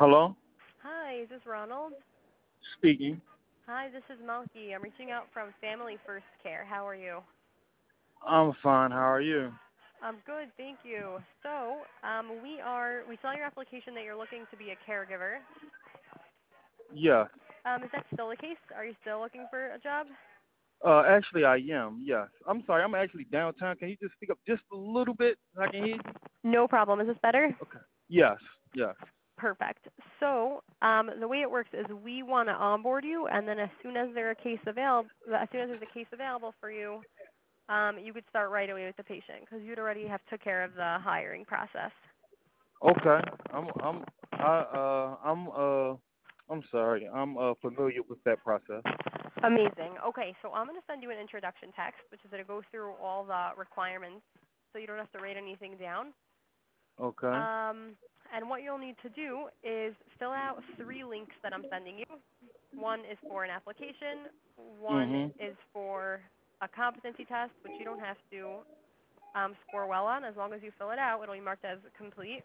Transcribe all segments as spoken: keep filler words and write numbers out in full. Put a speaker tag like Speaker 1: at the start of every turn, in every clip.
Speaker 1: Hello?
Speaker 2: Hi, is this Ronald?
Speaker 1: Speaking.
Speaker 2: Hi, this is Malky. I'm reaching out from Family First Care. How are you?
Speaker 1: I'm fine. How are you?
Speaker 2: I'm good, thank you. So, um, we are, we saw your application that you're looking to be a caregiver.
Speaker 1: Yes.
Speaker 2: Um, is that still the case? Are you still looking for a job?
Speaker 1: Uh, actually, I am. Yes. I'm sorry. I'm actually downtown. Can you just speak up just a little bit so I can hear you?
Speaker 2: No problem. Is this better?
Speaker 1: Okay. Yes. Yes.
Speaker 2: Perfect. So, um, the way it works is we want to onboard you, and then as soon as there's a case available, as soon as there's a case available for you, um, you could start right away with the patient because you'd already have took care of the hiring process.
Speaker 1: Okay. I'm. I'm. I. Uh. I'm. Uh. I'm sorry. I'm uh familiar with that process.
Speaker 2: Amazing. Okay, so I'm going to send you an introduction text, which is going to go through all the requirements so you don't have to write anything down.
Speaker 1: Okay.
Speaker 2: Um, and what you'll need to do is fill out three links that I'm sending you. One is for an application. One
Speaker 1: Mhm.
Speaker 2: is for a competency test, which you don't have to um, score well on. As long as you fill it out, it'll be marked as complete.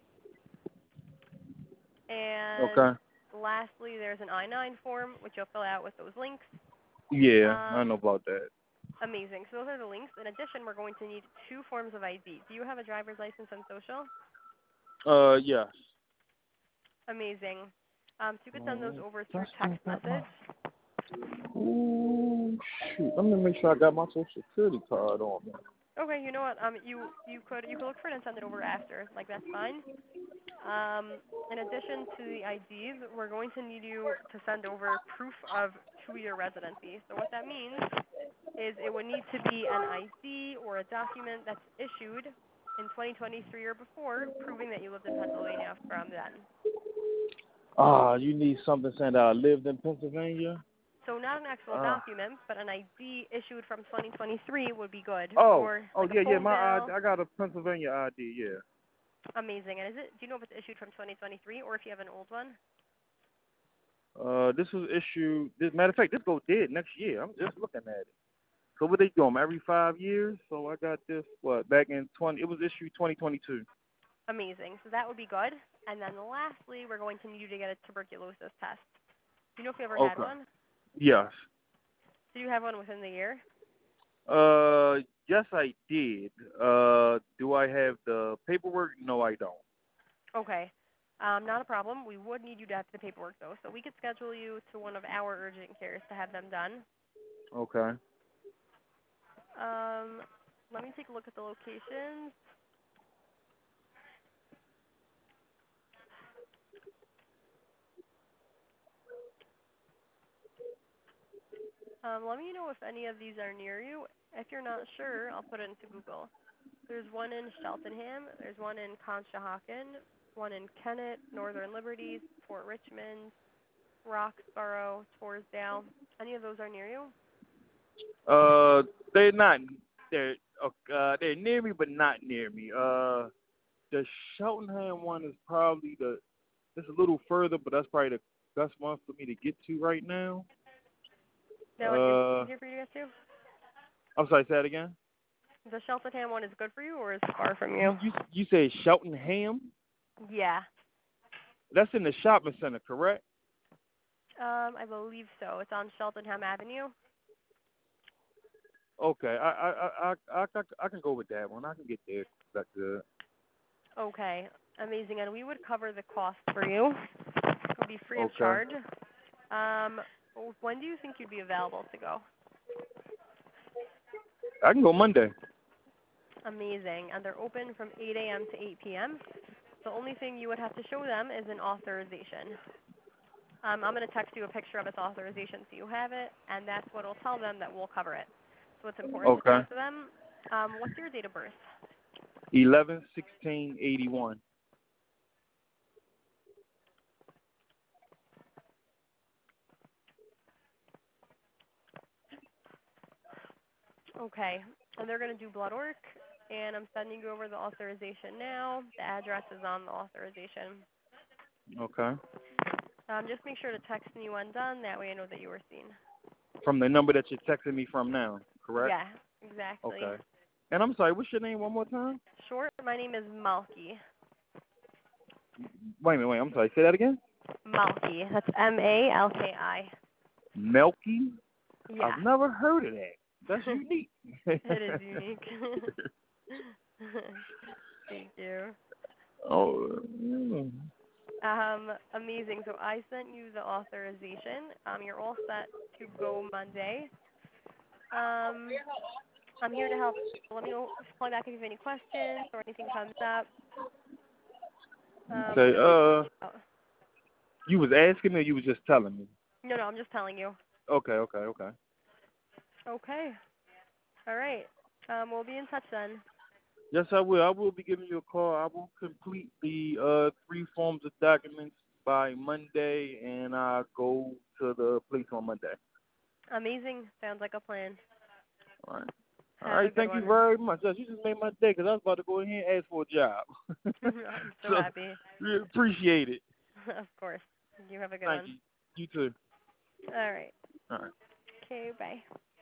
Speaker 2: And
Speaker 1: Okay.
Speaker 2: lastly, there's an I nine form, which you'll fill out with those links.
Speaker 1: Yeah, I know
Speaker 2: Um,
Speaker 1: about that.
Speaker 2: Amazing. So those are the links. In addition, we're going to need two forms of I D. Do you have a driver's license and social?
Speaker 1: Uh. Yes.
Speaker 2: Amazing. Um, so you could send those
Speaker 1: Uh,
Speaker 2: over through
Speaker 1: that's
Speaker 2: text
Speaker 1: not
Speaker 2: message.
Speaker 1: my. Ooh, shoot. Let me make sure I got my social security card on me.
Speaker 2: Okay, you know what? Um, you you could you could look for it and send it over after. Like that's fine. Um, in addition to the I Ds, we're going to need you to send over proof of two-year residency. So what that means is it would need to be an I D or a document that's issued in twenty twenty-three or before, proving that you lived in Pennsylvania from then.
Speaker 1: Ah, you need something saying that I lived in Pennsylvania?
Speaker 2: So not an actual
Speaker 1: Uh,
Speaker 2: document, but an I D issued from twenty twenty-three would be good,
Speaker 1: oh,
Speaker 2: or
Speaker 1: oh
Speaker 2: like a
Speaker 1: yeah, yeah,
Speaker 2: phone
Speaker 1: my I D,
Speaker 2: bill.
Speaker 1: I got a Pennsylvania I D, yeah.
Speaker 2: Amazing. And is it? Do you know if it's issued from twenty twenty-three or if you have an old one?
Speaker 1: Uh, this was issued, this, matter of fact, this go dead next year. I'm just looking at it. So what they do 'em every five years? So I got this, what, back in twenty, it was issued twenty twenty-two.
Speaker 2: Amazing. So that would be good. And then lastly, we're going to need you to get a tuberculosis test. Do you know if you ever had
Speaker 1: Okay.
Speaker 2: one?
Speaker 1: Yes.
Speaker 2: Did you have one within the year?
Speaker 1: Uh, yes, I did. Uh, do I have the paperwork? No, I don't.
Speaker 2: Okay. Um, not a problem. We would need you to have the paperwork though, so we could schedule you to one of our urgent cares to have them done.
Speaker 1: Okay.
Speaker 2: Um, let me take a look at the locations. Um, let me know if any of these are near you. If you're not sure, I'll put it into Google. There's one in Cheltenham. There's one in Conshohocken, one in Kennett, Northern Liberties, Fort Richmond, Roxborough, Torresdale. Any of those are near you?
Speaker 1: Uh, they're not. They're uh, they're near me, but not near me. Uh, the Cheltenham one is probably the. It's a little further, but that's probably the best one for me to get to right now.
Speaker 2: That one is
Speaker 1: Uh,
Speaker 2: easier for you to get to?
Speaker 1: I'm sorry. Say that again.
Speaker 2: The Cheltenham one is good for you or is it far from
Speaker 1: You
Speaker 2: you?
Speaker 1: you you say Cheltenham?
Speaker 2: Yeah.
Speaker 1: That's in the shopping center, correct?
Speaker 2: Um, I believe so. It's on Cheltenham Avenue.
Speaker 1: Okay. I I I I I, I can go with that one. I can get there. That's good.
Speaker 2: Okay. Amazing. And we would cover the cost for you. It would be free of
Speaker 1: Okay.
Speaker 2: charge. Um, when do you think you'd be available to go?
Speaker 1: I can go Monday.
Speaker 2: Amazing. And they're open from eight a.m. to eight p.m. The only thing you would have to show them is an authorization. Um, I'm going to text you a picture of its authorization so you have it, and that's what will tell them that we'll cover it. So it's important to show
Speaker 1: Okay.
Speaker 2: it to them. Um, what's your date of birth?
Speaker 1: Eleven sixteen eighty one.
Speaker 2: Okay. And they're going to do blood work, and I'm sending you over the authorization now. The address is on the authorization.
Speaker 1: Okay.
Speaker 2: Um, just make sure to text me when done. That way I know that you were seen.
Speaker 1: From the number that you're texting me from now, correct?
Speaker 2: Yeah, exactly.
Speaker 1: Okay. And I'm sorry, what's your name one more time?
Speaker 2: Short, my name is Malky.
Speaker 1: Wait a minute, wait, I'm sorry. Say that again?
Speaker 2: Malki. That's M A L K I.
Speaker 1: Melky?
Speaker 2: Yeah.
Speaker 1: I've never heard of that. That's unique.
Speaker 2: It is unique. Thank you.
Speaker 1: Oh. mm.
Speaker 2: Um, amazing. So I sent you the authorization. Um, you're all set to go Monday. Um, I'm here to help. Let me know. Just call me back if you have any questions or anything comes up. Um, I'm
Speaker 1: Okay.
Speaker 2: gonna.
Speaker 1: Uh,
Speaker 2: Oh,
Speaker 1: you was asking me, or you was just telling me?
Speaker 2: no, no, I'm just telling you.
Speaker 1: Okay. Okay. Okay.
Speaker 2: Okay. All right. Um, we'll be in touch then.
Speaker 1: Yes, I will. I will be giving you a call. I will complete the uh three forms of documents by Monday, and I go to the police on Monday.
Speaker 2: Amazing. Sounds like a plan.
Speaker 1: All right. All
Speaker 2: Have a
Speaker 1: right.
Speaker 2: good
Speaker 1: Thank you
Speaker 2: one.
Speaker 1: very much. Yes, you just made my day because I was about to go ahead and ask for a job.
Speaker 2: I'm so
Speaker 1: So,
Speaker 2: happy.
Speaker 1: really appreciate it.
Speaker 2: Of course. You have a good
Speaker 1: Thank
Speaker 2: one.
Speaker 1: you. You too.
Speaker 2: All right.
Speaker 1: All right.
Speaker 2: Okay. Bye.